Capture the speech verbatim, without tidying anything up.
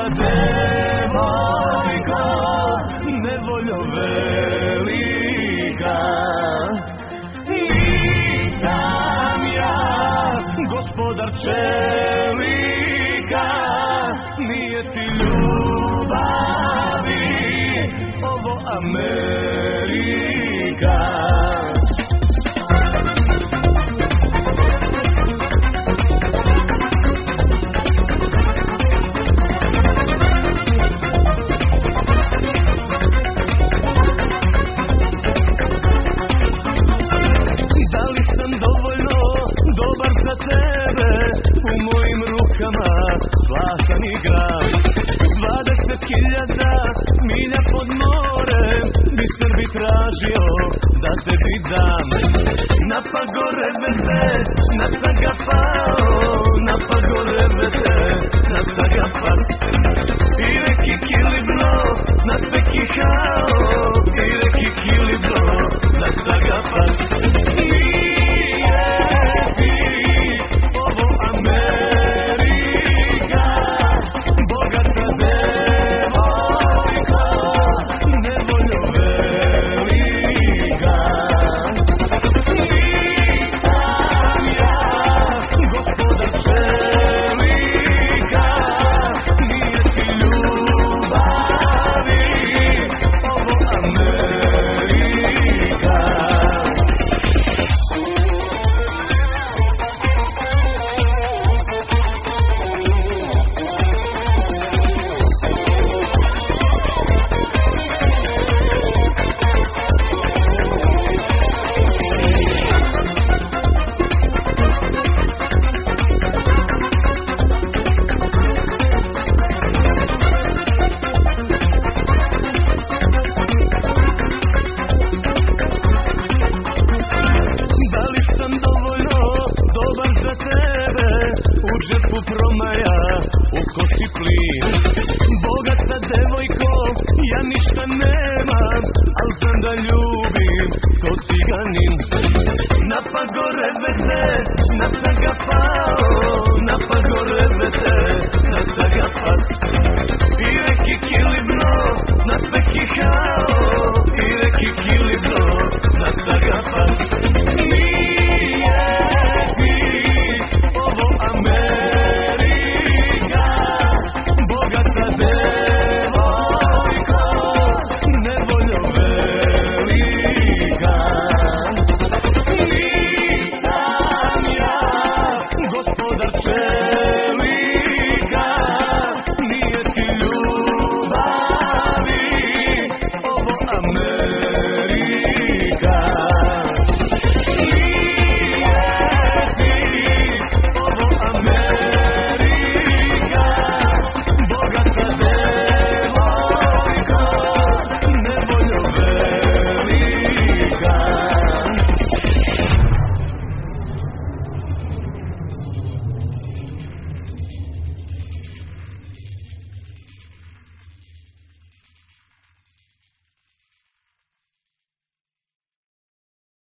devojko, nevoljo velika. Nisam ja gospodar čelika, nije ti ljubavi ovo Amerika. Dobar za tebe, u mojim rukama slasan igram. Dvadeset hiljada milja pod morem, biser bi tražio da tebi dam. Na pagore veze, na sagapao, na pagore veze, na sagapas. I reki kilibno, na spekihao, i reki kilibno, na sagapas. Na pagore veze, na sagapao,